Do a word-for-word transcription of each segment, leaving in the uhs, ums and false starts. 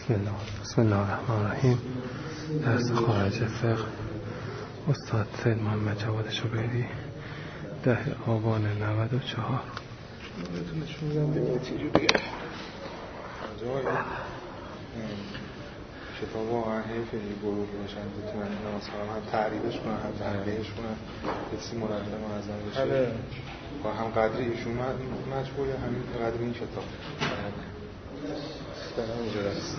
بسم الله بسم الله الرحمن الرحیم. درس خارج فقه استاد سید محمد جواد شبیری، ده آبان نود و چهار. بهتون نشون میدم ببینید چجوریه. کتاب واقعا حیفه یه گروه باشن بتونن اینا مثلا هم تعریفش کنن هم تحلیلش کنن بسی مرتب منظم بشه و هم قدر ایشون مجبوره همین قدر این کتاب در همینجا هست.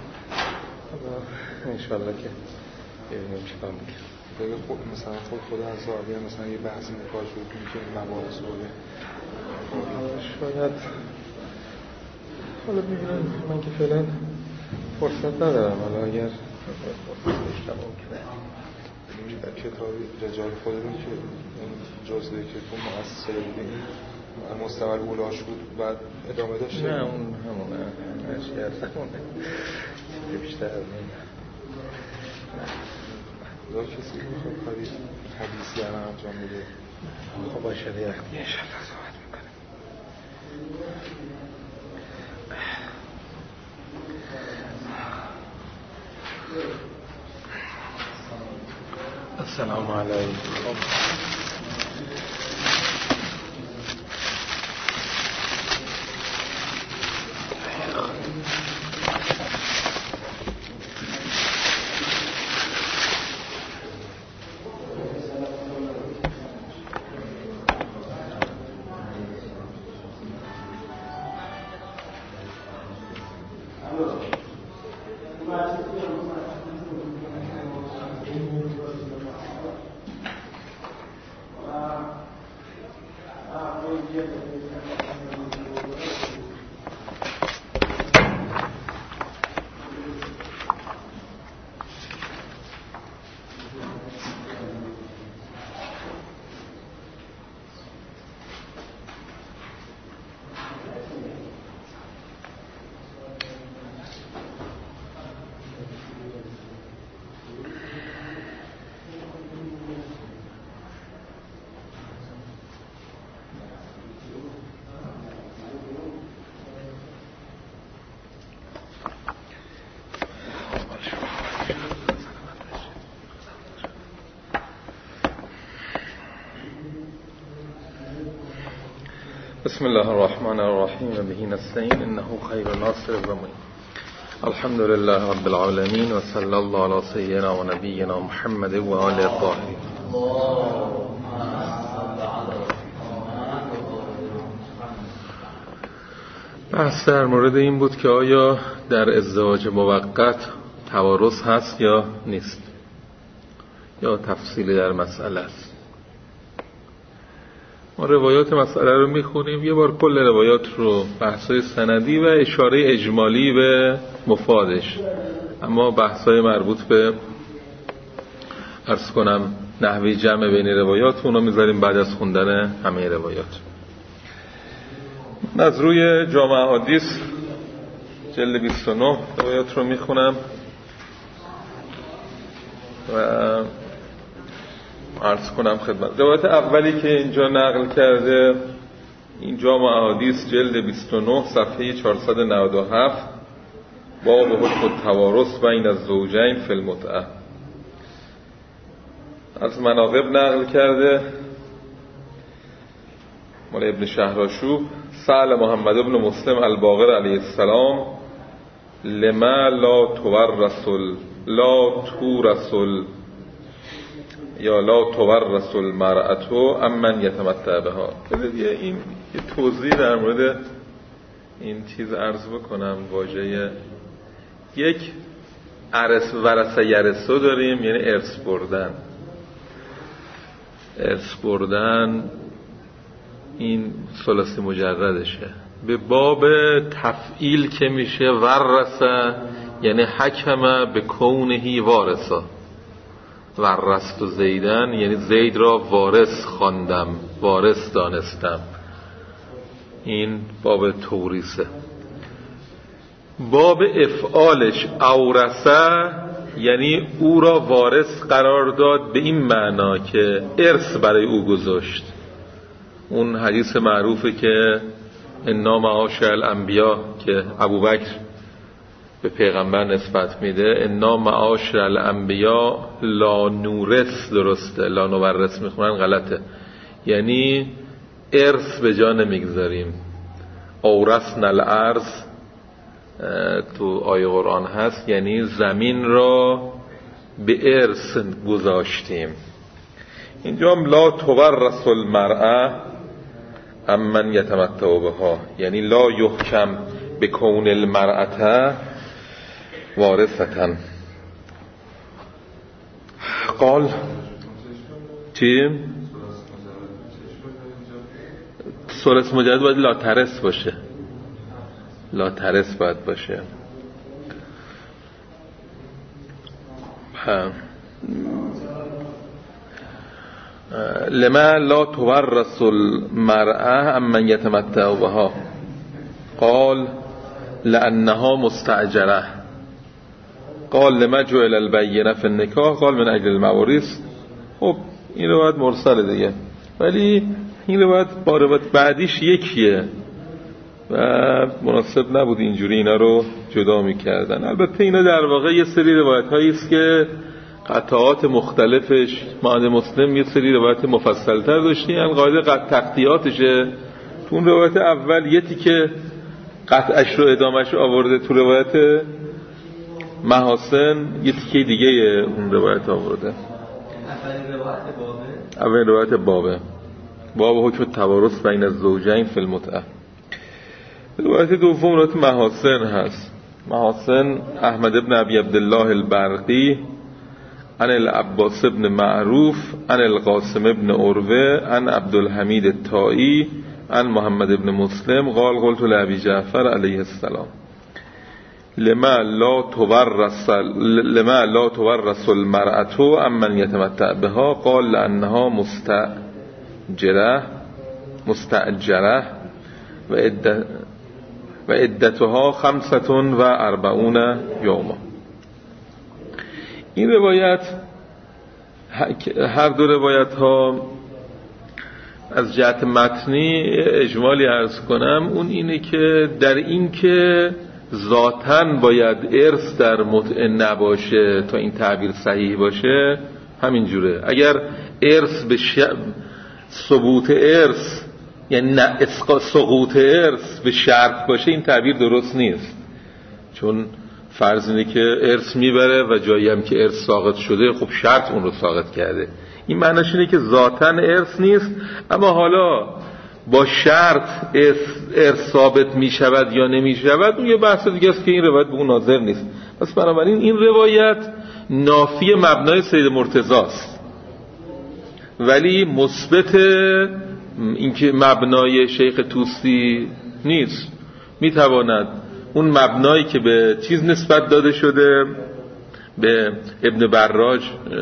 انشالله که ببینیم چی کار میکنم. بگه خود مثلا خود خود از زاویه مثلا یه بحث نکاش رو کنیم که این مباحث رو شاید حالا میبینم من که فعلا فرصت ندارم. حالا اگر در کتاب رجال خودمون که این جزءه که تو مؤسسه بودیم مستقل اولاش بود بعد ادامه داشته؟ نه اون همونه اشیاء همونه بیشتر از این دار کسی میخواد کاری حدیثی هم انجام میده. خب باشه یه وقتی انشالله صحبت میکنم. السلام علیکم. بسم الله الرحمن الرحیم و به نستعین انه خیر ناصر و معین. الحمد لله رب العالمین و صلی الله علی سیدنا و نبینا محمد و آله الطاهرین. بحث در مورد این بود که آیا در ازدواج موقت توارث هست یا نیست، یا تفصیلی در مسئله است. ما روایات مسئله رو میخونیم، یه بار کل روایات رو بحثای سندی و اشاره اجمالی به مفادش، اما بحثای مربوط به عرض کنم نحوه جمع بین روایات اونو میذاریم بعد از خوندن همه روایات. من از روی جامع احادیث جلد بیست و نه روایات رو میخونم و عرض کنم خدمت. روایت اولی که اینجا نقل کرده این جامع احادیث جلد بیست و نه صفحه چهارصد و نود و هفت، باب حکم التوارث بین الزوجین فی المتعه، از مناقب نقل کرده مال ابن شهراشوب. سأل محمد ابن مسلم الباقر علیه السلام لما لا تورث لا تورث یا لا تورث المرأة امن یتمتع بها. این یه توضیح در مورد این چیز عرض بکنم. واژه یک ارث ورثه یرثو داریم، یعنی ارث بردن. ارث بردن این ثلاثی مجردشه. به باب تفعیل که میشه ورثه، یعنی حکم به کونهی وارثا. ورثت و زیدن یعنی زید را وارث خواندم، وارث دانستم. این باب توریثه. باب افعالش اورثه یعنی او را وارث قرار داد، به این معنا که ارث برای او گذاشت. اون حدیث معروفه که انا معاشر الانبیا که ابوبکر به پیغمبر نسبت میده، انا معاشر الانبیا لا نورث، درسته، لا نورث میخونن غلطه، یعنی ارث به جا نمیگذاریم. اورثنا الارض تو آیه قرآن هست، یعنی زمین را به ارث گذاشتیم. اینجا هم لا تورث المرأة امن یتمتع بها، یعنی لا یحکم به کون المرأة وارثة. قال چی؟ ثلث مجرد باید لا ترث باشه، لا ترث باید باشه. لما لا تورث المرأة امن یتمتع بها قال لانها مستأجرة. قال لما جعل البینه فی النکاح قال من اجل الموارث. خب این روایت مرسل دیگه، ولی این روایت با روایت بعدیش یکیه و مناسب نبود اینجوری اینا رو جدا میکردن. البته اینا در واقع یه سری روایت هایی است که قطعات مختلفش مانند مسلم یه سری روایت مفصل تر داشتی، این قاعده قطع تقطیاتشه. تو اون روایت اول یه تیکه قطعش رو ادامش آورده، تو روایت محاسن یه تیکه دیگه اون روایت آورده. اول روایت بابه باب حکم توارث بین الزوجین فی المتعه. روایت دوم روایت محاسن هست. محاسن احمد ابن ابی عبدالله البرقی عن العباس ابن معروف عن القاسم ابن عروه عن عبدالحمید الطائی عن محمد ابن مسلم قال قلت لأبي جعفر علیه السلام لما لا تورث لما لا تورث المرأة امن یتمتع بها قال لأنها مستأجرة مستأجرة و عدت و عدتها خمسة و اربعون یوما. این روایت، هر دو روایت ها از جهت متنی اجمالی عرض کنم، اون اینه که در این که ذاتاً باید ارث در متعه نباشه تا این تعبیر صحیح باشه، همین جوره. اگر ارث به ش... ثبوت ارث یعنی نه سقوط ارث به شرط باشه، این تعبیر درست نیست، چون فرض اینه که ارث میبره و جایی هم که ارث ساقط شده خب شرط اون رو ساقط کرده. این معنیش اینه که ذاتاً ارث نیست، اما حالا با شرط ارث ثابت میشود یا نمیشود اون یه بحث دیگه است که این روایت به اون ناظر نیست. پس بنابراین این روایت نافی مبنای سید مرتضی است، ولی مثبت اینکه مبنای شیخ طوسی نیست. میتواند اون مبنایی که به چیز نسبت داده شده، به ابن براج،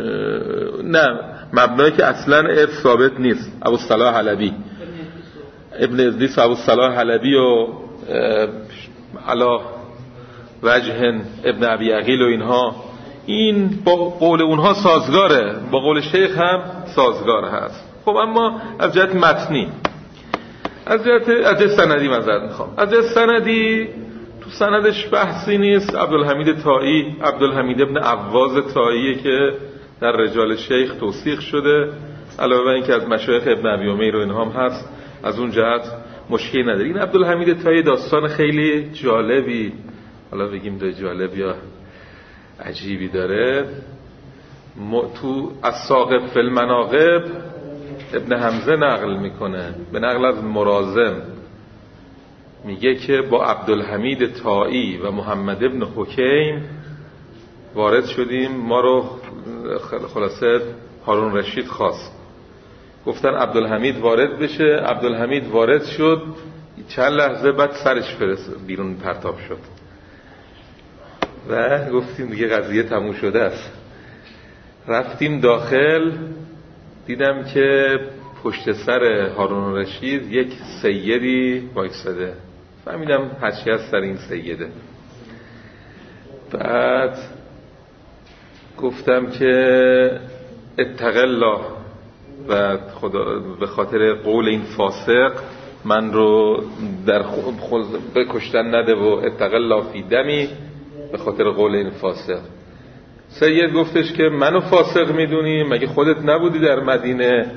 نه مبنایی که اصلا ارث ثابت نیست، ابو الصلاح حلبی ابن ادریس ابو الصلاح حلبی و علا وجه ابن ابی عقیل و اینها، این با قول اونها سازگاره، با قول شیخ هم سازگار هست. خب اما از جهت متنی، از جهت از جهت سندی معذرت میخوام، از جهت سندی تو سندش بحثی نیست. عبدالحمید طائی، عبدالحمید ابن عواز طائیه که در رجال شیخ توثیق شده، علاوه بر اینکه از مشایخ ابن ابی امیر و اینها هم هست، از اون جهت مشکلی نداره. این عبدالحمید طائی داستان خیلی جالبی، حالا بگیم ده جالب یا عجیبی داره. تو الساقب فی المناقب ابن حمزه نقل میکنه به نقل از مرازم، میگه که با عبدالحمید طائی و محمد ابن حکیم وارد شدیم، ما رو خلاصه هارون رشید خواست، گفتن عبدالحمید وارد بشه. عبدالحمید وارد شد، چند لحظه بعد سرش فرست بیرون پرتاب شد و گفتیم دیگه قضیه تموم شده است. رفتیم داخل، دیدم که پشت سر هارون رشید یک سیدی وایساده، فهمیدم هرچی از سر این سیده. بعد گفتم که اتق الله و خدا به خاطر قول این فاسق من رو در خود بکشتن نده و اتق الله فی دمی، به خاطر قول این فاسق. سید گفتش که منو فاسق میدونی؟ مگه خودت نبودی در مدینه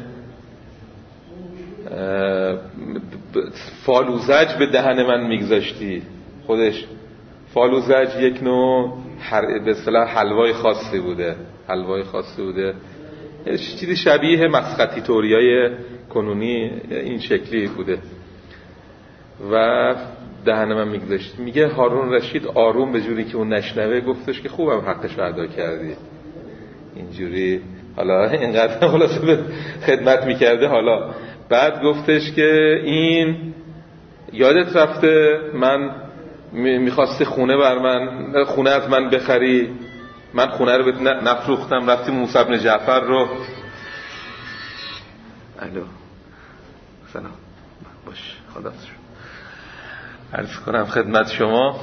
فالوزج به دهن من میگذاشتی؟ خودش فالوزج یک نوع به اصطلاح حلوای خاصی بوده، حلوای خاصی بوده، چیزی شبیه مسختی توریای کنونی این شکلی بوده و دهن من میگذاشت. میگه هارون رشید آروم به جوری که اون نشنوه گفتش که خوبم حقش رو ادا کردی. اینجوری حالا اینقدر خلاصه به خدمت میکرده. حالا بعد گفتش که این یادت رفته من میخواستی خونه بر من خونه از من بخری، من خونه رو بهت نفروختم، رفتی موسی بن جعفر رو. الو سلام باش خدا عرض کنم خدمت شما.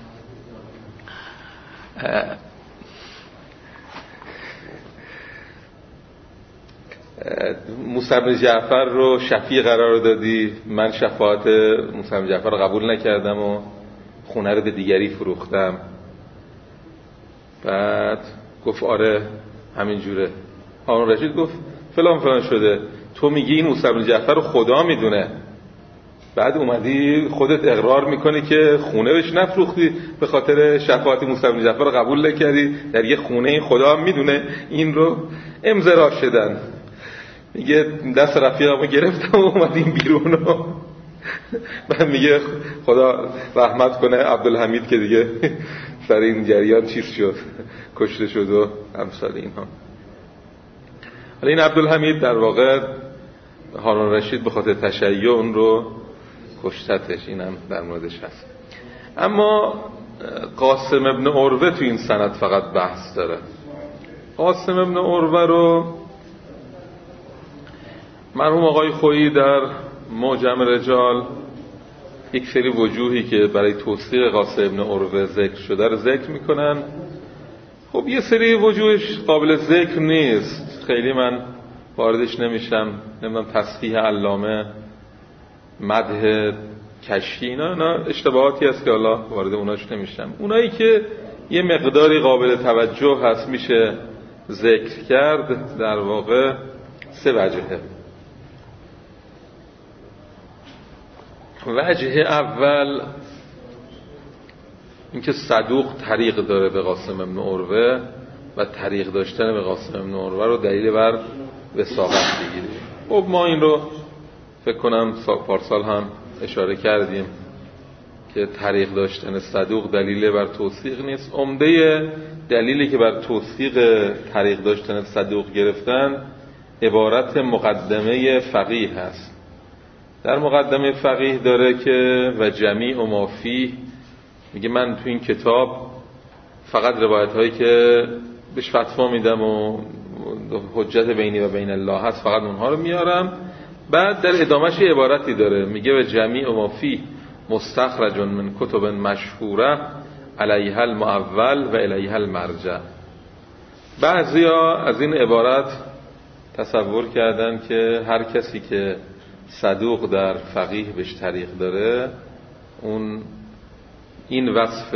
موسی بن جعفر رو شفیع قرار دادی، من شفاعت موسی بن جعفر رو قبول نکردم و خونه رو به دیگری فروختم. بعد گفت آره همین جوره. هارون رشید گفت فلان فلان شده، تو میگی این موسی بن جعفر رو خدا میدونه، بعد اومدی خودت اقرار میکنی که خونه بهش نفروختی به خاطر شفاعت موسی بن جعفر رو قبول نکردی، در یه خونه این خدا هم میدونه این رو. امضا شدن. میگه دست رفیقمو گرفتم و اومدیم بیرون و من میگه خدا رحمت کنه عبدالحمید که دیگه سر این جریان چیز شد، کشته شد و امثال اینها. حالا این عبدالحمید در واقع هارون رشید به خاطر تشیع اون رو کشتتش، اینم در موردش هست. اما قاسم ابن عروه تو این سند فقط بحث داره. قاسم ابن عروه رو مرحوم آقای خویی در معجم رجال یک سری وجوهی که برای توثیق قاسم ابن عروه ذکر شده رو ذکر میکنن. خب یه سری وجوهش قابل ذکر نیست، خیلی من واردش نمیشم. نمیدونم تصحیح علامه، مدح کشی، اینا اینا اشتباهاتی هست که الله وارد اوناش نمیشم. اونایی که یه مقداری قابل توجه هست میشه ذکر کرد. در واقع سه وجهه. وجه اول اینکه صدوق طریق داره به قاسم ابن عروه و طریق داشتن به قاسم ابن عروه رو دلیل بر وثاقت بگیریم. خب ما این رو فکر کنم پارسال هم اشاره کردیم که طریق داشتن صدوق دلیل بر توثیق نیست. عمده دلیلی که بر توثیق طریق داشتن صدوق گرفتن عبارت مقدمه فقیه هست. در مقدمه فقیه داره که و جمیع ما فیه، میگه من تو این کتاب فقط روایت هایی که بهش فتوا میدم و حجت بینی و بین الله هست فقط اونها رو میارم. بعد در ادامهش عبارتی داره میگه و جمیع ما فیه مستخرج من کتب مشهوره علیها المعول و علیها المرجع. بعضیا از این عبارت تصور کردن که هر کسی که صدوق در فقیه بهش طریق داره اون این وصف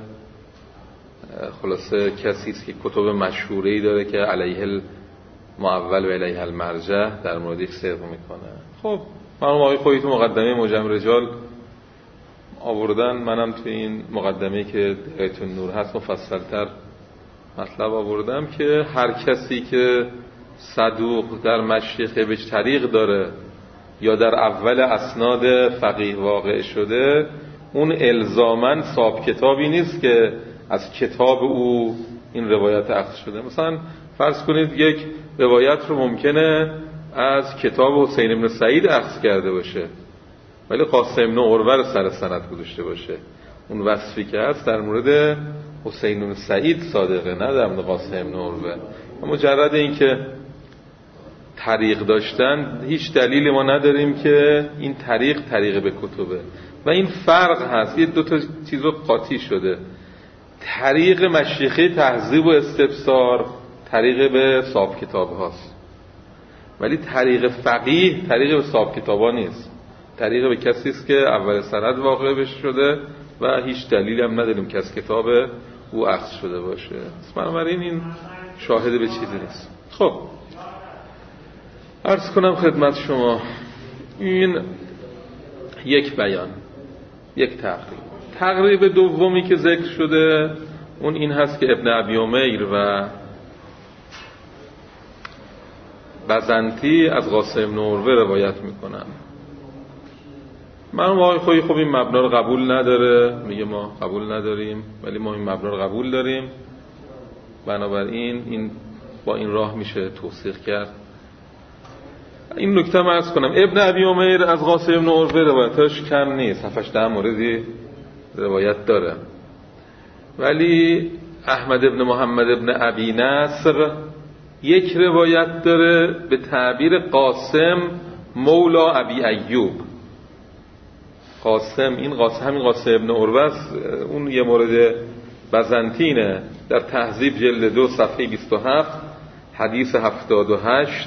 خلاصه کسی است که کتب مشهوره‌ای داره که علیه المعول و علیه المرجع در موردش صدق میکنه. خب مرحوم آقای خویی تو مقدمه معجم رجال آوردن، منم تو این مقدمه که درایت النور هست مفصلتر مطلب آوردم که هر کسی که صدوق در مشیخه بهش طریق داره یا در اول اسناد فقیه واقع شده، اون الزاماً صاحب کتابی نیست که از کتاب او این روایت اخذ شده. مثلا فرض کنید یک روایت رو ممکنه از کتاب حسین بن سعید اخذ کرده باشه ولی قاسم بن عروه رو سر سند گذاشته باشه. اون وصفی که هست در مورد حسین بن سعید صادقه، نه در مورد قاسم بن عروه. مجرد این که طریق داشتن هیچ دلیلی ما نداریم که این طریق طریق به کتبه. و این فرق هست، یه دو تا چیز رو قاطی شده. طریق مشیخه تهذیب و استفسار طریق به صاحب کتاب هاست، ولی طریق فقیه طریق به صاحب کتاب ها نیست. طریق به کسی است که اول سند واقع بشه شده و هیچ دلیلی هم نداریم که از کتاب او اخذ شده باشه. بنابراین این شاهد به چیزی نیست. خب عرض کنم خدمت شما، این یک بیان، یک تقریب. تقریب دومی که ذکر شده اون این هست که ابن ابی عمیر و بزنتی از قاسم بن عروه روایت میکنن. مرحوم آقای خویی خب این مبنا رو قبول نداره، میگه ما قبول نداریم، ولی ما این مبنا رو قبول داریم، بنابراین این با این راه میشه توثیق کرد. این نکته من عرض کنم، ابن ابی عمیر از قاسم بن عروه روایتاش کم نیست، هفتش ده موردی روایت داره، ولی احمد ابن محمد ابن ابی نصر یک روایت داره به تعبیر قاسم مولا ابی ایوب. قاسم، این قاسم همین قاسم ابن عروه است. اون یه مورد بزنتینه در تهذیب جلد دو صفحه بیست و هفت، حدیث هفتاد و هشت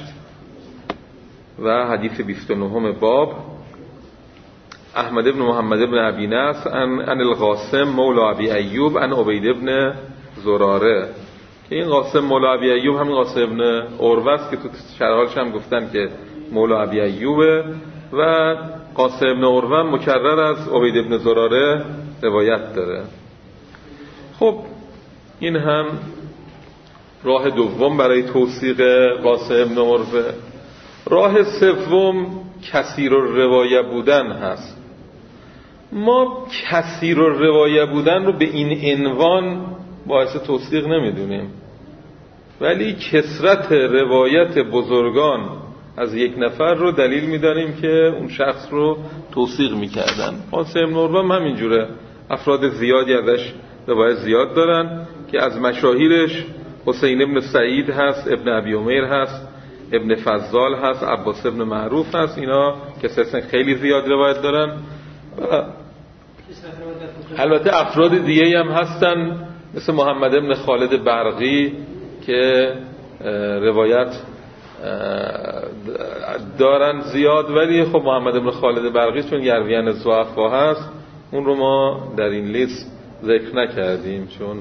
و حدیث بیست و نه باب. احمد ابن محمد ابن ابی نصر ان ان القاسم مولا ابی ایوب ان عبید ابن زراره، که این قاسم مولا ابی ایوب همین قاسم ابن عروه است که تو شرحالش هم گفتن که مولا ابی ایوبه، و قاسم ابن عروه مکرر از عبید ابن زراره روایت داره. خب این هم راه دوم برای توثیق قاسم ابن عروه. راه سوم کثیر الروایه بودن هست. ما کثیر الروایه بودن رو به این عنوان باعث توثیق نمیدونیم، ولی کثرت روایت بزرگان از یک نفر رو دلیل میدانیم که اون شخص رو توثیق میکردن. قاسم ابن عروه هم همینجوره، افراد زیادی ازش روایت زیاد دارن که از مشاهیرش حسین ابن سعید هست، ابن ابی عمیر هست، ابن فضال هست، عباس ابن معروف هست. اینا کسایی خیلی زیاد روایت دارن. البته افراد دیگه هم هستن مثل محمد ابن خالد برقی که روایت دارن زیاد، ولی خب محمد ابن خالد برقی چون یرویان ضعفا هست اون رو ما در این لیست ذکر نکردیم، چون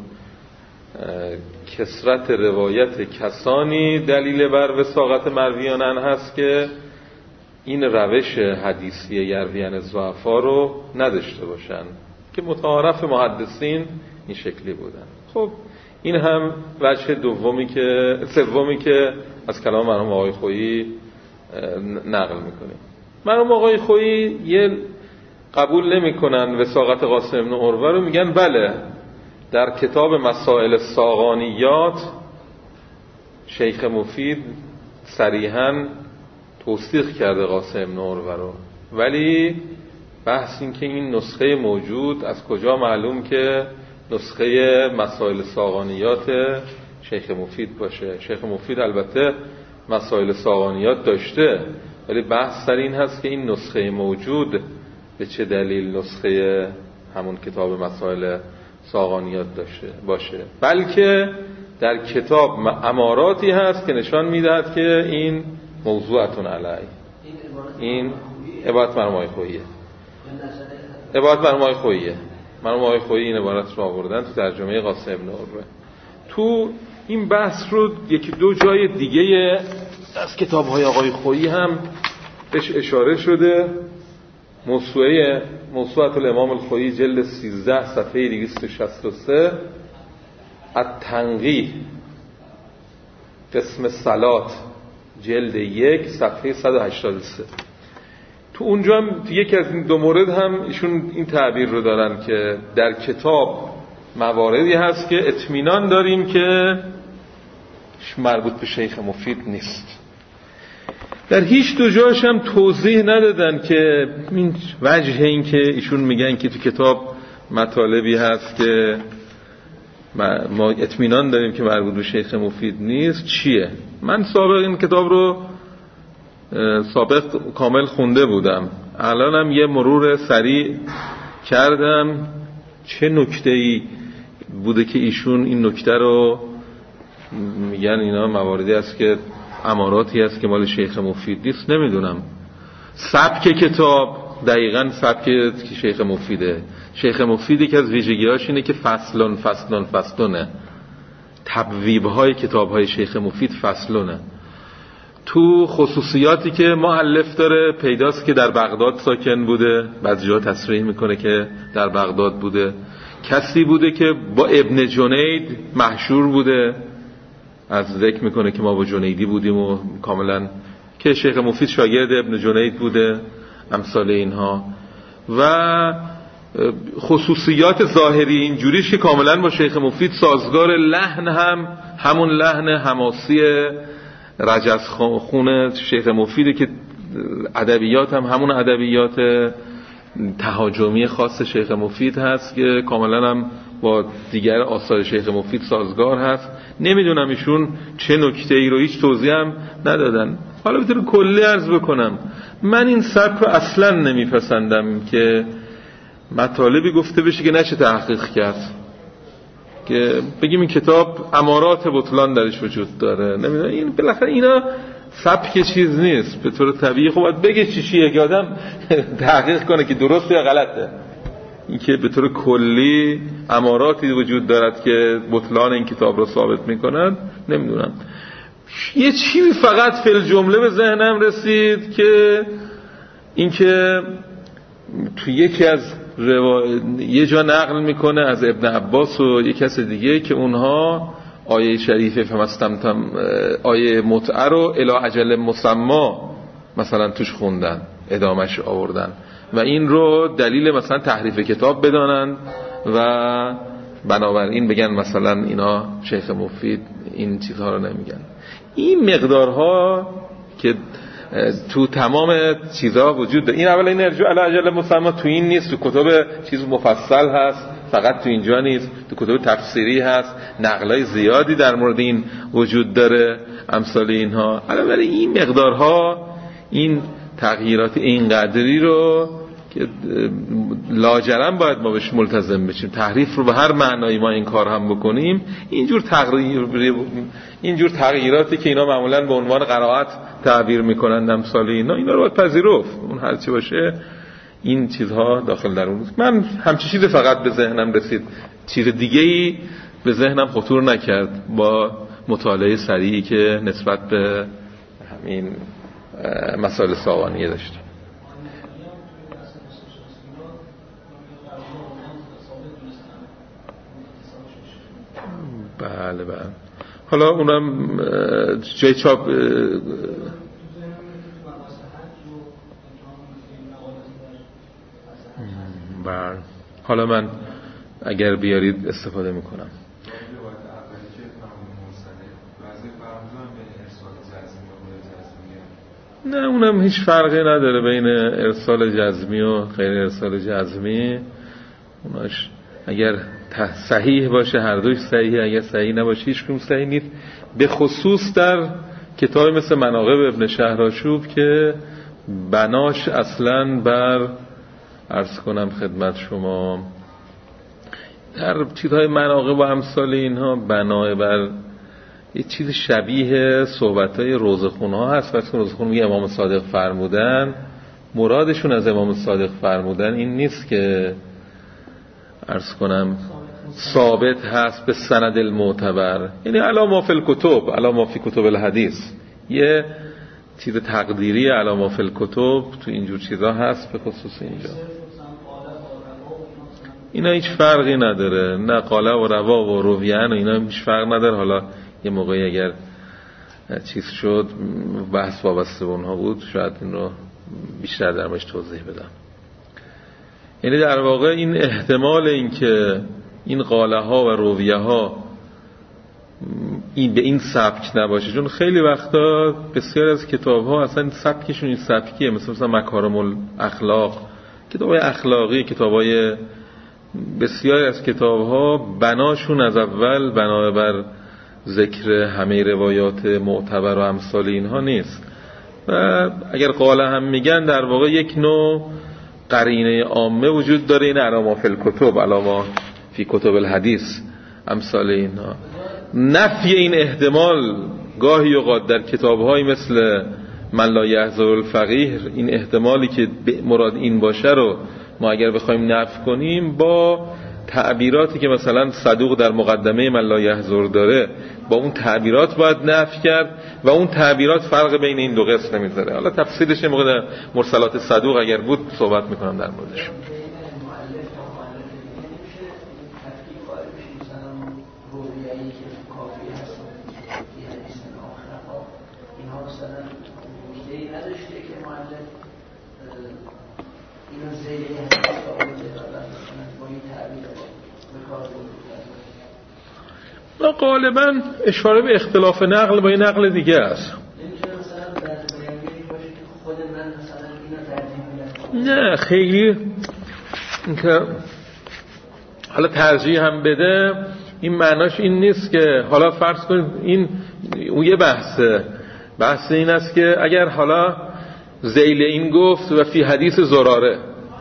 کثرت روایت کسانی دلیل بر وثاقت مرویانن هست که این روش حدیثی یرویان ضعفا رو نداشته باشن، که متعارف محدثین این شکلی بودن. خب این هم وجه دومی که سومی که از کلام مرحوم آقای خویی نقل میکنیم. مرحوم آقای خویی یه قبول نمیکنن وثاقت قاسم بن عروه رو، میگن بله در کتاب مسائل ساغانیات شیخ مفید صریحاً توثیق کرده قاسم بن عروه رو، ولی بحث این که این نسخه موجود از کجا معلوم که نسخه مسائل ساغانیات شیخ مفید باشه. شیخ مفید البته مسائل ساغانیات داشته، ولی بحث سر این هست که این نسخه موجود به چه دلیل نسخه همون کتاب مسائل ساغانیات داشته باشه، بلکه در کتاب اماراتی هست که نشان میدهد که این موضوعتون علی. این عبارت مرحوم آقای خوییه، عبارت مرحوم آقای خوییه. مرحوم آقای خویی این عبارت رو آوردن تو ترجمه قاسم بن عروه. تو این بحث رو یکی دو جای دیگه از کتاب‌های آقای خویی هم بهش اشاره شده. موسوعه موسوعه الامام الخویی جلد سیزده صفحه دویست و شصت و سه، التنقیح قسم صلات جلد یک صفحه صد و هشتاد و سه. تو اونجا هم یکی از این دو مورد هم ایشون این تعبیر رو دارن که در کتاب مواردی هست که اطمینان داریم که مربوط به شیخ مفید نیست. در هیچ دو جاش هم توضیح ندادن که این وجه این که ایشون میگن که تو کتاب مطالبی هست که ما اطمینان داریم که مربوط به شیخ مفید نیست چیه. من سابق این کتاب رو سابق کامل خونده بودم، الانم یه مرور سریع کردم چه نکته‌ای بوده که ایشون این نکته رو میگن اینا مواردی هست که اماراتی هست که مال شیخ مفید نیست. نمیدونم سبک کتاب دقیقاً سبک شیخ مفیده. شیخ مفید یکی از ویژگی‌هاش اینه که فصلون فصلون فصلونه. تبویب‌های کتاب‌های شیخ مفید فصلونه. تو خصوصیاتی که مؤلف داره پیداست که در بغداد ساکن بوده، بعضی جا تصریح میکنه که در بغداد بوده، کسی بوده که با ابن جنید محشور بوده، از ذکر میکنه که ما با جنیدی بودیم و کاملا که شیخ مفید شاگرد ابن جنید بوده، امثال اینها. و خصوصیات ظاهری اینجوریش که کاملا با شیخ مفید سازگار، لحن هم همون لحن حماسی رجزخون شیخ مفیده که ادبیات هم همون ادبیات تهاجمی خاص شیخ مفید هست که کاملا هم با دیگر آثار شیخ مفید سازگار هست. نمیدونم ایشون چه نکته ای رو هیچ توضیح هم ندادن. حالا به طور کلی عرض بکنم من این سبک رو اصلا نمیپسندم که مطالبی گفته بشه که نشه تحقیق کرد، که بگیم این کتاب امارات بطلان درش وجود داره. نمیدونم این بالاخره اینا سبک چیز نیست. به طور طبیعی خب باید بگه چی چیه که آدم تحقیق کنه که درست یا غلطه. این که به طور کلی اماراتی وجود دارد که بطلان این کتاب رو ثابت میکنند نمیدونم. یه چیزی فقط فی الجمله به ذهنم رسید که این که تو یکی از روا... یه جا نقل میکنه از ابن عباس و یک کس دیگه که اونها آیه شریفه فمستمتم آیه متعه رو الی اجل مسما مثلا توش خوندن، ادامش آوردن و این رو دلیل مثلا تحریف کتاب بدانن و بنابراین بگن مثلا اینا شیخ مفید این چیزها رو نمیگن. این مقدارها که تو تمام چیزها وجود داره. این اولا این ارجوع الی اجل مسما تو این نیست، تو کتب چیز مفصل هست، فقط تو اینجا نیست، تو کتب تفسیری هست، نقلای زیادی در مورد این وجود داره، امثال اینها. علاوه این مقدارها، این تغییرات این قدری رو که لاجرم باید ما بهش ملتزم بشیم. تحریف رو به هر معنایی ما این کار هم بکنیم، اینجور تغییر اینجور تغییراتی که اینا معمولا به عنوان قرائت تعبیر میکنند امثال اینا، اینا رو باید پذیرفت. اون هر چی باشه این چیزها داخل در اون. من همچین چیز فقط به ذهنم رسید، چیز دیگه‌ای به ذهنم خطور نکرد با مطالعه سریعی که نسبت به همین مسائل ساوانیه داشتم. بله بله. حالا اونم جای چاپ بله. حالا من اگر بیارید استفاده میکنم. نه اونم هیچ فرقی نداره بین ارسال جزمی و غیر ارسال جزمی. اوناش اگر صحیح باشه هر دوش صحیحه، اگر صحیح نباشه هیچ کدوم صحیح نیست. به خصوص در کتابی مثل مناقب ابن شهرآشوب که بناش اصلاً بر عرض کنم خدمت شما در چیزهای مناقب و امثال اینها بنای بر یه چیز شبیه صحبت‌های روزخون‌ها هست. وقتی روزخون میگه امام صادق فرمودن، مرادشون از امام صادق فرمودن این نیست که عرض کنم ثابت هست به سند المعتبر، یعنی علا ما فی الکتب، علا ما فی کتب الحدیث، یه چیز تقدیری علا ما فی الکتب تو اینجور چیزا هست. به خصوص اینجا اینا هیچ فرقی نداره، نه قاله و روا و رویان و اینا هیچ فرق نداره. حالا یه موقعی اگر چیز شد بحث وابسته به اونها بود شاید این رو بیشتر در موردش توضیح بدم. یعنی در واقع این احتمال این که این قاله ها و رویه ها این به این سبک نباشه، چون خیلی وقتا بسیار از کتاب ها اصلا سبکشون این سبکیه، مثل مثلا مکارم الاخلاق، کتاب های اخلاقی، کتاب های بسیار از کتاب ها بناشون از اول بنا بر ذکر همه روایات معتبر و امثال اینها نیست و اگر قاله هم میگن در واقع یک نوع قرینه عامه وجود داره، این علاما فی الکتب، علاما فی کتب الحدیث امثال اینها. نفی این احتمال گاهی اوقات در کتاب‌های مثل من لا یحضر الفقیه، این احتمالی که مراد این باشه رو ما اگر بخوایم نفی کنیم با تعبیراتی که مثلا صدوق در مقدمه من لا یحضر داره، با اون تعبیرات باید نفی کرد و اون تعبیرات فرق بین این دو قسم نمیذاره. حالا تفصیلش موقع در مرسلات صدوق اگر بود صحبت میکنم در موردش. غالبا اشاره به اختلاف نقل با یه نقل دیگه است. نه خیلی اینکه حالا ترجیح هم بده این معناش این نیست که حالا فرض کنید این اون یه بحثه. بحث این است که اگر حالا ذیل این گفت و فی حدیث زراره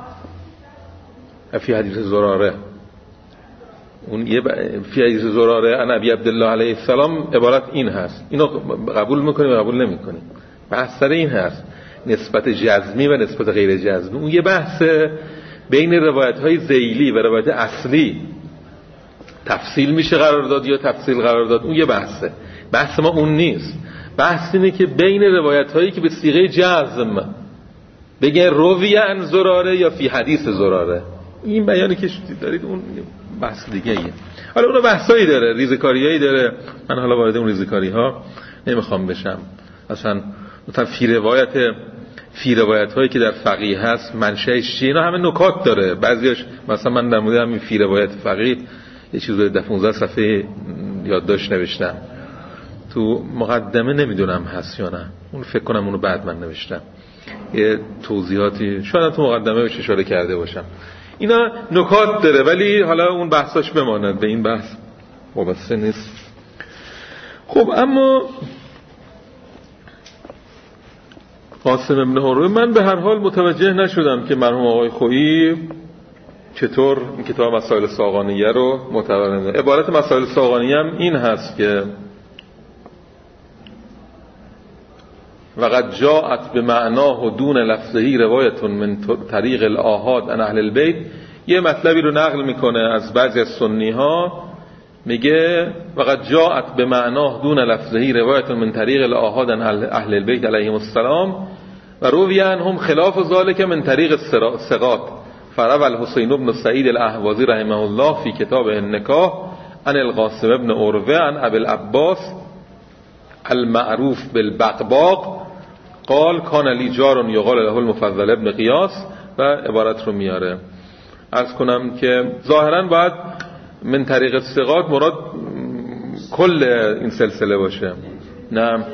فی حدیث زراره اون یه فی حدیث زراره ان ابی عبدالله علیه السلام عبارت این هست، اینو قبول میکنیم و قبول نمیکنیم. بحث سر این هست نسبت جزمی و نسبت غیر جزمی. اون یه بحث بین روایت های ذیلی و روایت اصلی تفصیل میشه قرار داد یا تفصیل قرار داد، اون یه بحثه. بحث ما اون نیست. بحث اینه که بین روایت هایی که به صیغه جزم بگن روی عن زراره یا فی حدیث زراره، این بیانی که دارید اون بحث دیگه ایه. حالا اون بحثایی داره، ریزکاریایی داره، من حالا وارد اون ریزکاری ها نمیخوام بشم. اصلا مثلا فی روایت فی روایت هایی که در فقیه هست منشأش چیه، اینا همه نکات داره. بعضیاش مثلا من در مورد همین فی روایت فقیه یه چیزی در پانزده صفحه یادداشت نوشتم، تو مقدمه نمیدونم هست یا نه، اون فکر کنم اونو بعد من نوشتم، یه توضیحاتی شاید تو مقدمه بهش اشاره کرده باشم. اینا نکات داره ولی حالا اون بحثاش بماند، به این بحث وابسته نیست. خب اما قاسم ابن هروی، من به هر حال متوجه نشدم که مرحوم آقای خویی چطور این کتاب مسائل ساقانیه رو متورد. عبارت مسائل ساقانیه هم این هست که وقد جاءت به معناه و دون لفظهی روایت من طریق الآحاد عن اهل البیت. یه مطلبی رو نقل میکنه از بعضی از سنی ها، میگه وقد جاءت به معناه دون لفظهی روایت من طریق الآحاد عن اهل البیت علیهم السلام و روی عنهم خلاف ذلك من طریق الثقات. فروى الحسین بن سعید الاهوازی رحمه الله فی کتاب النکاح عن القاسم بن عروه عن ابی العباس المعروف بالبقباق قال کان لی جار یقال له المفضل ابن قیاس و عبارت رو میاره. عرض کنم که ظاهرا باید من طریق الثقات مراد کل این سلسله باشه. نه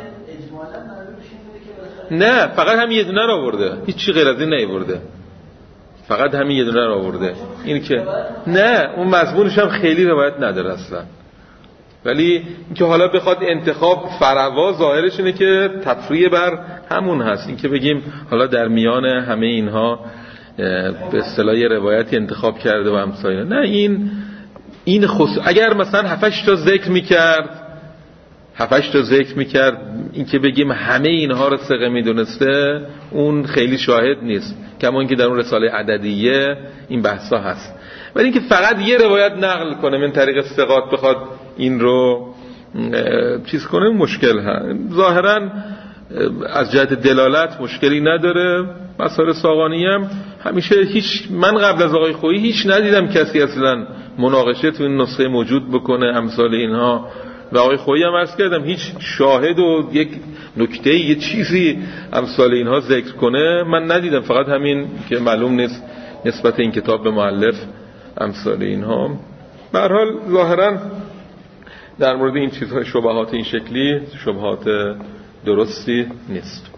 نه فقط همین یه دونه رو آورده، هیچ چی غیر از این نیاورده، فقط همین یه دونه رو آورده. این که نه اون مضمونش هم خیلی روایت نداره اصلا، ولی اینکه حالا بخواد انتخاب فروا ظاهرش اینه که تفریع بر همون هست، اینکه بگیم حالا در میان همه اینها به اصطلاح روایتی انتخاب کرده و امثال. نه این این خصوص اگر مثلا هفتش تا ذکر میکرد هفتش تا ذکر میکرد اینکه بگیم همه اینها رو ثقه میدونسته، اون خیلی شاهد نیست، کما اینکه در اون رساله عددیه این بحثا هست. ولی اینکه فقط یه روایت نقل کنه من طریق ثقات بخواد این رو چیز کنه مشکل هست. ظاهرا از جهت دلالت مشکلی نداره. مسائل ساقانیه هم همیشه هیچ، من قبل از آقای خویی هیچ ندیدم کسی اصلا مناقشه تو این نسخه موجود بکنه امثال اینها، و آقای خویی هم عرض کردم هیچ شاهد و یک نکته یه چیزی امثال اینها ذکر کنه من ندیدم، فقط همین که معلوم نیست نسبت این کتاب به مؤلف امثال اینها. به هر حال ظاهرا در مورد این چیزهای شبهات این شکلی شبهات درستی نیست.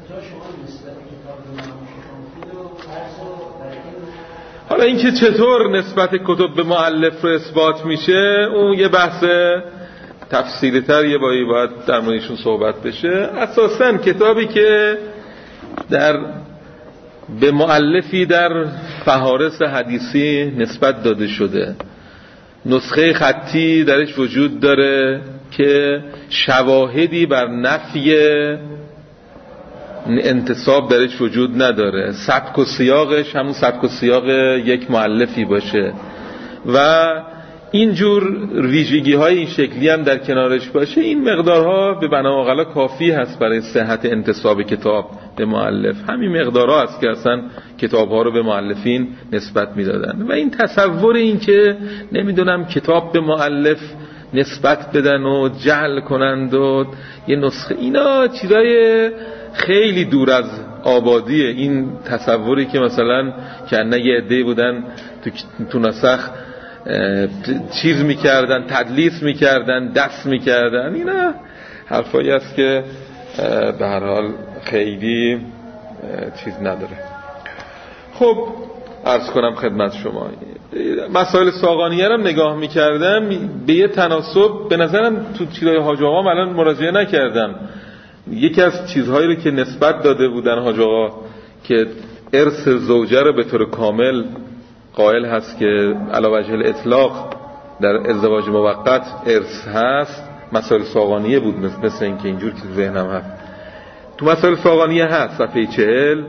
حالا اینکه چطور نسبت کتب به مؤلف رو اثبات میشه اون یه بحث تفصیلی تر یه بایی باید در موردشون صحبت بشه. اساساً کتابی که در به مؤلفی در فهارس حدیثی نسبت داده شده، نسخه خطی درش وجود داره که شواهدی بر نفی انتساب درش وجود نداره، سبک و سیاقش همون سبک و سیاق یک مؤلفی باشه و اینجور ویژگی های این شکلی هم در کنارش باشه، این مقدارها به بنا مقلا کافی هست برای صحت انتساب کتاب به مؤلف. همین مقدارها هست که اصلا کتاب ها رو به مؤلفین نسبت میدادن. و این تصور این که نمیدونم کتاب به مؤلف نسبت بدن و جعل کنند و یه نسخه، اینا چیزای خیلی دور از آبادیه. این تصوری که مثلا کنه یه عده بودن تو, تو نسخ چیز میکردن، تدلیس میکردن، دست میکردن، اینا حرفایی است که به هر حال خیلی چیز نداره. خب عرض کنم خدمت شما مسائل ساقانیه رو نگاه میکردم به یه تناسب، به نظرم تو چیزای حاج آقا الان مراجعه نکردم. یکی از چیزهایی رو که نسبت داده بودن حاج آقا که ارث زوجه رو به طور کامل قائل هست که علی وجه الاطلاق در ازدواج موقت ارث هست، مسائل ساقانیه بود، مثل این که اینجور که ذهنم هست. تو مسائل ساقانیه هست صفحه چهل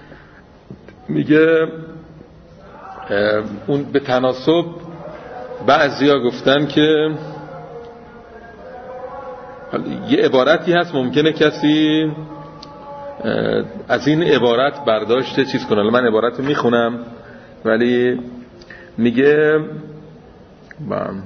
میگه اون به تناسب بعضیا گفتن که یه عبارتی هست ممکنه کسی از این عبارت برداشته چیز کنه. من عبارت رو میخونم ولی میگه بام.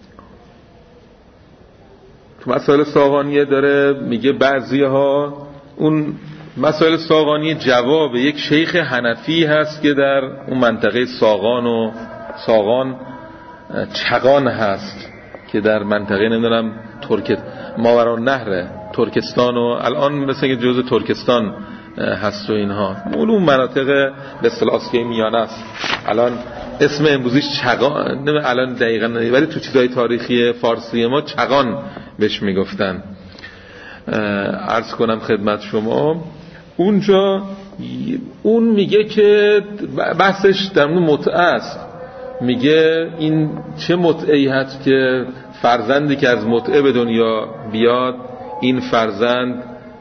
تو مسائل ساقانیه داره میگه بعضی ها اون مسائل ساقانیه جواب یک شیخ حنفی هست که در اون منطقه ساقان و ساقان چغان هست که در منطقه نمیدونم ترک ماورالنهر ترکستان و الان مثل که جزء ترکستان هست و اینها، اون مناطق به اصطلاح آسیای میانه است. الان اسم امروزیش چغان، نه الان دقیقاً نه، ولی تو چیزای تاریخی فارسی ما چغان بهش میگفتن. عرض کنم خدمت شما اونجا اون میگه که بحثش در اون متعه است، میگه این چه متعه‌ای هست که فرزندی که از متعه به دنیا بیاد این فرزند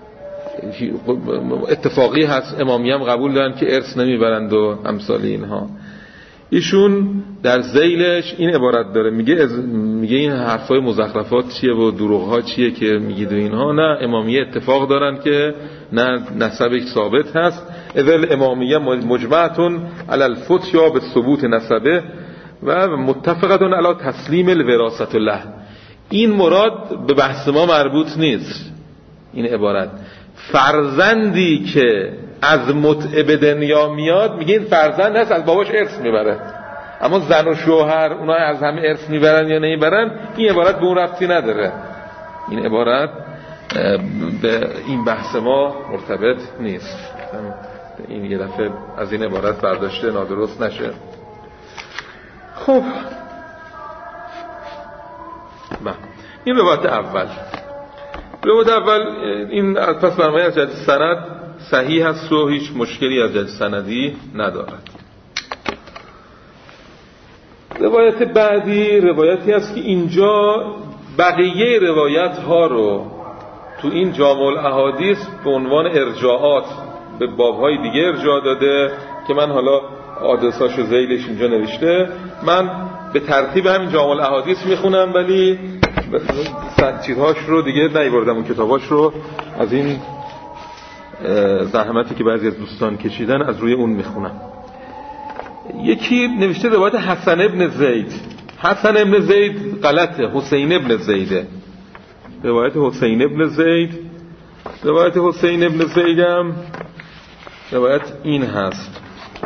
اتفاقی هست، امامی هم قبول دارن که ارث نمیبرند و امثال اینها. ایشون در ذیلش این عبارت داره میگه میگه این حرفای مزخرفات چیه و دروغ ها چیه که میگید و اینها، نه امامیه اتفاق دارن که نه نسبش ثابت هست، اول امامیه مجمعتون علی الفتیا به ثبوت نسبه و متفقتون علی تسلیم الوراثت له. این مراد به بحث ما مربوط نیست. این عبارت فرزندی که از متعه به دنیا میاد میگه این فرزند هست از باباش ارث میبره، اما زن و شوهر اونا از همه ارث میبرن یا نمیبرن این عبارت به اون ربطی نداره. این عبارت به این بحث ما مرتبط نیست. این یه دفعه از این عبارت برداشته نادرست نشه. خب این روایت اول روایت اول این پس برنامه از جهت سند صحیح هست و هیچ مشکلی از جهت سندی ندارد. روایت بعدی روایتی است که اینجا بقیه روایت ها رو تو این جامع الاحادیث به عنوان ارجاعات به بابهای دیگه ارجاع داده که من حالا آدرساش و ذیلش اینجا نوشته. من به ترتیب همین جامع الاحادیث میخونم ولی چیزهاش رو دیگه نیاوردم، اون کتاباش رو از این زحمتی که بعضی از دوستان کشیدن از روی اون میخونم. یکی نوشته روایت حسن ابن زید. حسن ابن زید غلطه، حسین ابن زیده. روایت حسین ابن زید روایت حسین ابن زیدم روایت این هست: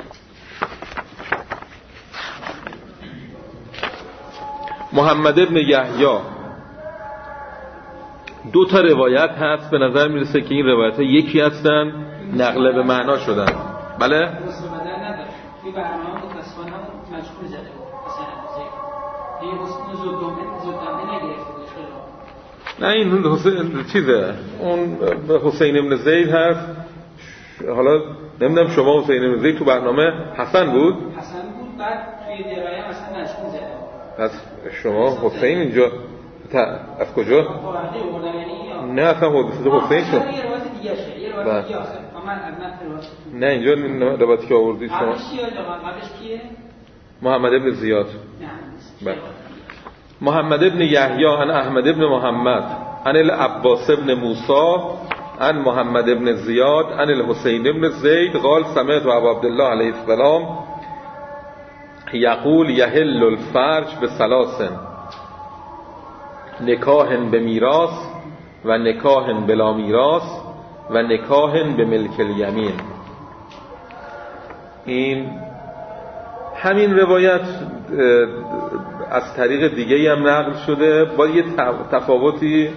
محمد ابن یحیی. دو تا روایت هست، به نظر میرسه که این روایت ها یکی هستن، نقل به معنا شدن. بله؟ نه این حسین چیزه، اون حسین ابن زید هست. حالا نمیدونم شما حسین ابن زید تو برنامه حسن بود؟ حسن بود، بعد توی درایه مثلا نشون زده. از شما حسین اینجا از کجا؟ نه اصلا حدیث حسین شد. یه روایت دیگه شه، یه روایت دیگه من از متن روایت نه اینجا این روایتی که آوردید شما قبلش کیه؟ قبلش کیه؟ محمد ابن زیاد. نه محمد ابن یحیی عن احمد ابن محمد عن العباس ابن موسی عن محمد ابن زیاد عن الحسین ابن زید قال سمعت ابا عبدالله علیه السلام یقول یحل الفرج بثلاث نکاح به میراث و نکاح بلا میراث و نکاح به ملک الیمین. این همین روایت از طریق دیگه هم نقل شده با یه تفاوتی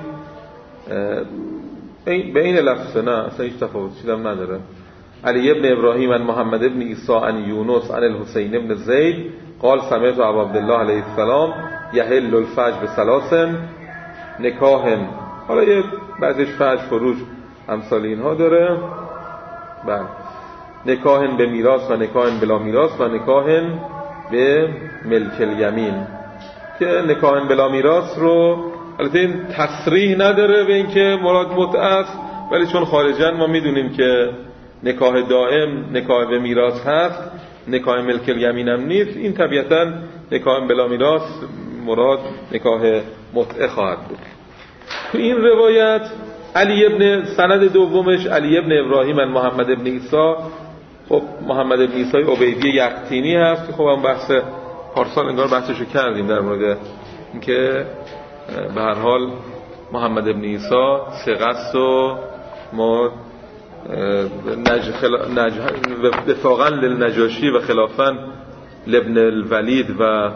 به این لفظه، نه اصلا هیچ تفاوتی چیزم نداره. علی ابن ابراهیم عن محمد ابن عیسی عن یونس عن الحسین ابن زید قال سمعت ابا عبدالله علیه السلام یحل الفرج بثلاث نکاح، حالا یه بعضیش فرج فروج امثال اینها داره، بله، نکاح به میراث و نکاح بلا میراث و نکاح به ملک الیمین. که نکاح بلا میراث رو البته این تصریح نداره به اینکه مراد متعه است، ولی چون خارجاً ما میدونیم که نکاح دائم نکاح به میراث هست، نکاح ملک الیمین هم نیست، این طبیعتاً نکاح بلا میراث مراد نکاح متعه خواهد بود. تو این روایت علی ابن سند دومش علی ابن ابراهیم عن محمد ابن عیسی، خب محمد ابن عیسی عبیدی یقطینی هست که خب هم بحث پارسال انگار بحثشو کردیم در مورد اینکه به هر حال محمد ابن عیسی ثقه است و ما نج خلا... نج... وفاقا للنجاشی و خلافا لابن الولید و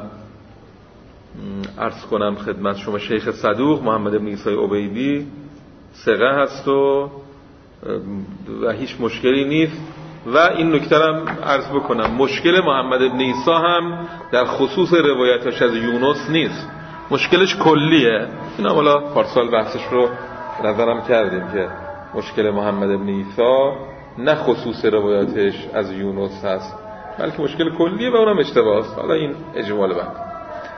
عرض کنم خدمت شما شیخ صدوق محمد ابن عیسی عبیدی ثقه هست و و هیچ مشکلی نیست. و این نکته هم عرض بکنم مشکل محمد ابن عیسی هم در خصوص روایتش از یونس نیست، مشکلش کلیه. این هم حالا پارسال بحثش رو نظرم کردیم که مشکل محمد ابن عیسی نه خصوص روایتش از یونس هست بلکه مشکل کلیه و اونم اشتباه است. حالا این اجمال بعد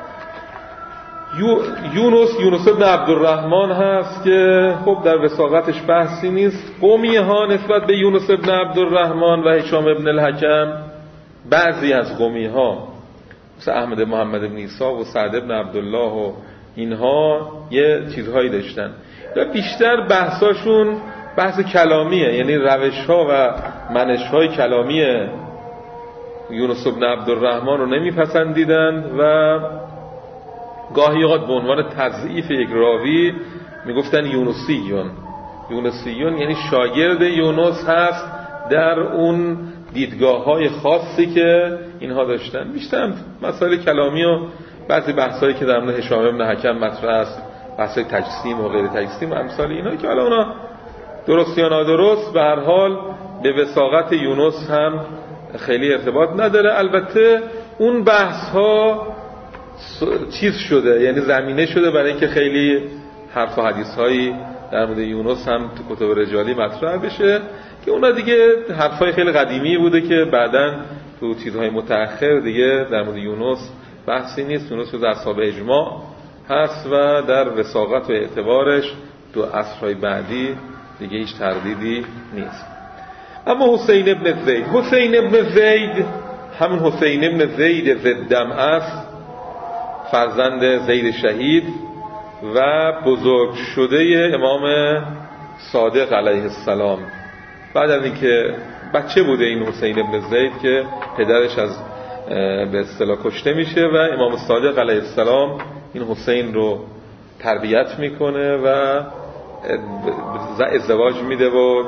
یونس یونس ابن عبدالرحمن هست که خب در وثاقتش بحثی نیست. قومیه ها نسبت به یونس ابن عبدالرحمن و هشام ابن الحکم، بعضی از قومیه ها مثل احمد محمد ابن عیسی و سعد ابن عبدالله و اینها یه چیزهایی داشتن و بیشتر بحثاشون بحث کلامیه، یعنی روش ها و منش های کلامی یونس ابن عبدالرحمن رو نمیپسندیدن و گاهی اوقات به عنوان تضعیف یک راوی میگفتن یونسیون. یونسیون یعنی شاگرد یونس هست در اون دیدگاه‌های خاصی که اینها داشتن. بیشتر مسائل کلامی و بعضی بحثایی که در مورد هشام ابن حکم مطرح است، بحثای تجسیم و غیر تجسیم و امثال اینا که حالا اونا درست یا نادرست به هر حال به وثاقت یونس هم خیلی ارتباط نداره. البته اون بحث‌ها چیز شده، یعنی زمینه شده برای اینکه خیلی حرف و حدیث هایی در مورد یونس هم تو کتب رجالی مطرح بشه که اونا دیگه حرفای خیلی قدیمی بوده که بعداً تو چیزهای متأخر دیگه در مورد یونس بحثی نیست. یونس رو در اصحاب اجماع هست و در وثاقت و اعتبارش تو عصرهای بعدی دیگه هیچ تردیدی نیست. اما حسین ابن زید حسین ابن زید همون حسین ابن زید زدم است، فرزند زید شهید و بزرگ شده امام صادق علیه السلام. بعد از اینکه بچه بوده این حسین ابن زید که پدرش از به اصطلاح کشته میشه و امام صادق علیه السلام این حسین رو تربیت میکنه و ازدواج میده و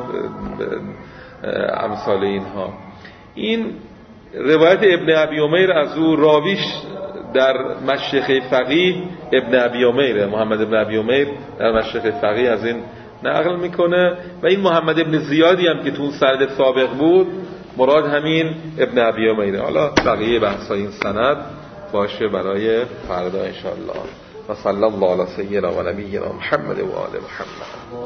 امثال اینها. این روایت ابن ابی امیر از او راویش در مشیخه فقیه ابن ابی امیر، محمد ابن ابی امیر در مشیخه فقیه از این نقل میکنه و این محمد ابن زیادی هم که تو اون سند سابق بود مراد همین ابن ابی امیره. حالا بقیه بحثای این سند باشه برای فردا انشاءالله. و صلی الله علی سیدنا و نبینا محمد و آل محمد.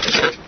الله.